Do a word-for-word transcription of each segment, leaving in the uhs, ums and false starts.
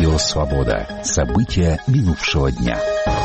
Радио «Свобода». События минувшего дня.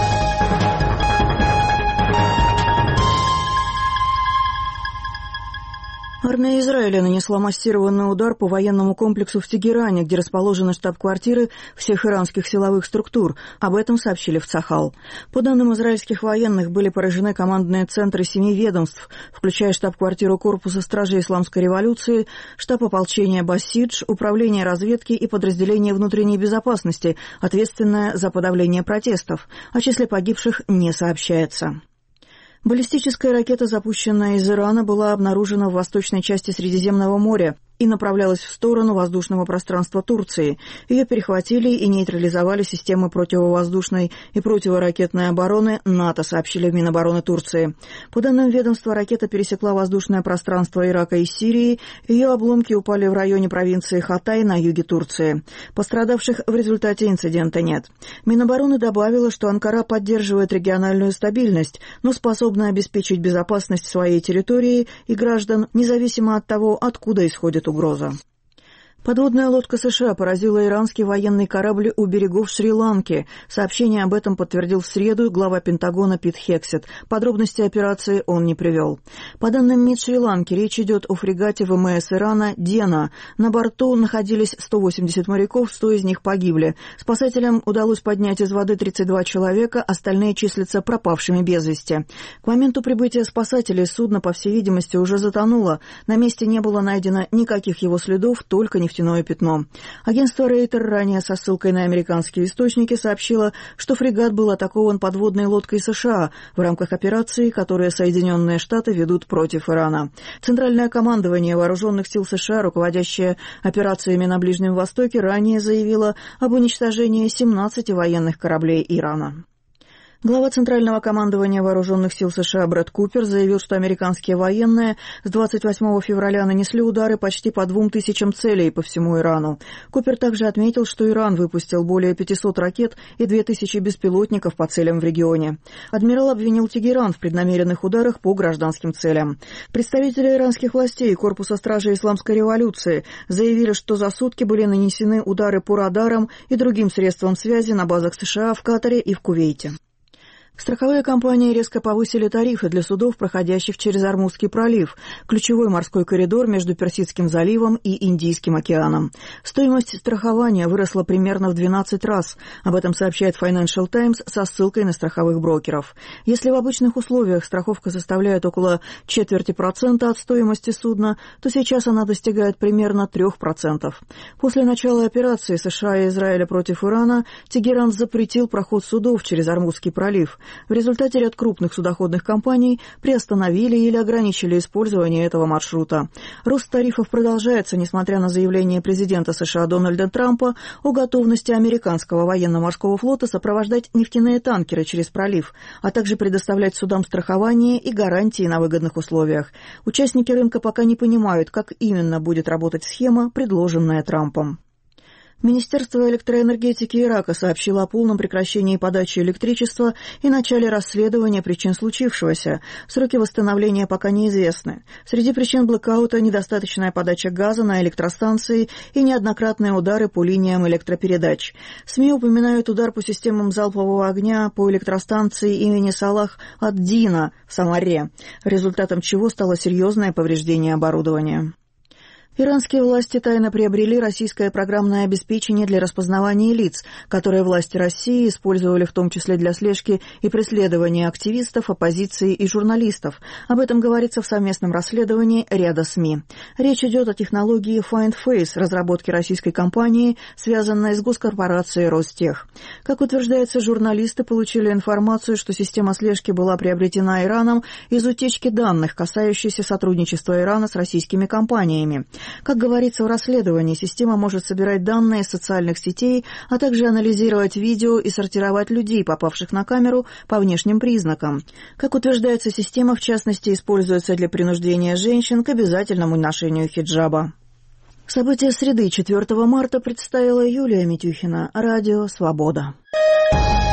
Армия Израиля нанесла массированный удар по военному комплексу в Тегеране, где расположены штаб-квартиры всех иранских силовых структур. Об этом сообщили в Цахал. По данным израильских военных, были поражены командные центры семи ведомств, включая штаб-квартиру Корпуса стражей Исламской революции, штаб ополчения Басидж, управление разведки и подразделение внутренней безопасности, ответственное за подавление протестов. О числе погибших не сообщается. Баллистическая ракета, запущенная из Ирана, была обнаружена в восточной части Средиземного моря и направлялась в сторону воздушного пространства Турции. Ее перехватили и нейтрализовали системы противовоздушной и противоракетной обороны НАТО, сообщили в Минобороны Турции. По данным ведомства, ракета пересекла воздушное пространство Ирака и Сирии. Ее обломки упали в районе провинции Хатай на юге Турции. Пострадавших в результате инцидента нет. Минобороны добавила, что Анкара поддерживает региональную стабильность, но способна обеспечить безопасность своей территории и граждан, независимо от того, откуда исходит угроза. Подводная лодка США поразила иранский военный корабль у берегов Шри-Ланки. Сообщение об этом подтвердил в среду глава Пентагона Пит Хексет. Подробности операции он не привел. По данным МИД Шри-Ланки, речь идет о фрегате ВМС Ирана «Дена». На борту находились сто восемьдесят моряков, сто из них погибли. Спасателям удалось поднять из воды тридцать два человека, остальные числятся пропавшими без вести. К моменту прибытия спасателей судно, по всей видимости, уже затонуло. На месте не было найдено никаких его следов, только нефтяное пятно. Агентство Рейтер ранее со ссылкой на американские источники сообщило, что фрегат был атакован подводной лодкой США в рамках операции, которую Соединенные Штаты ведут против Ирана. Центральное командование Вооруженных сил США, руководящее операциями на Ближнем Востоке, ранее заявило об уничтожении семнадцати военных кораблей Ирана. Глава Центрального командования Вооруженных сил США Брэд Купер заявил, что американские военные с двадцать восьмого февраля нанесли удары почти по двум тысячам целей по всему Ирану. Купер также отметил, что Иран выпустил более пятисот ракет и две тысячи беспилотников по целям в регионе. Адмирал обвинил Тегеран в преднамеренных ударах по гражданским целям. Представители иранских властей и Корпуса стражей Исламской революции заявили, что за сутки были нанесены удары по радарам и другим средствам связи на базах США в Катаре и в Кувейте. Страховые компании резко повысили тарифы для судов, проходящих через Ормузский пролив, ключевой морской коридор между Персидским заливом и Индийским океаном. Стоимость страхования выросла примерно в двенадцать раз. Об этом сообщает Financial Times со ссылкой на страховых брокеров. Если в обычных условиях страховка составляет около четверти процента от стоимости судна, то сейчас она достигает примерно трех процентов. После начала операции США и Израиля против Ирана Тегеран запретил проход судов через Ормузский пролив. В результате ряд крупных судоходных компаний приостановили или ограничили использование этого маршрута. Рост тарифов продолжается, несмотря на заявление президента США Дональда Трампа о готовности американского военно-морского флота сопровождать нефтяные танкеры через пролив, а также предоставлять судам страхование и гарантии на выгодных условиях. Участники рынка пока не понимают, как именно будет работать схема, предложенная Трампом. Министерство электроэнергетики Ирака сообщило о полном прекращении подачи электричества и начале расследования причин случившегося. Сроки восстановления пока неизвестны. Среди причин блэкаута – недостаточная подача газа на электростанции и неоднократные удары по линиям электропередач. СМИ упоминают удар по системам залпового огня по электростанции имени Салах ад-Дина в Самаре, результатом чего стало серьезное повреждение оборудования. Иранские власти тайно приобрели российское программное обеспечение для распознавания лиц, которое власти России использовали в том числе для слежки и преследования активистов, оппозиции и журналистов. Об этом говорится в совместном расследовании ряда СМИ. Речь идет о технологии Find Face, разработки российской компании, связанной с госкорпорацией Ростех. Как утверждается, журналисты получили информацию, что система слежки была приобретена Ираном из утечки данных, касающейся сотрудничества Ирана с российскими компаниями. Как говорится в расследовании, система может собирать данные из социальных сетей, а также анализировать видео и сортировать людей, попавших на камеру, по внешним признакам. Как утверждается, система, в частности, используется для принуждения женщин к обязательному ношению хиджаба. События среды четвёртого марта представила Юлия Митюхина. Радио «Свобода».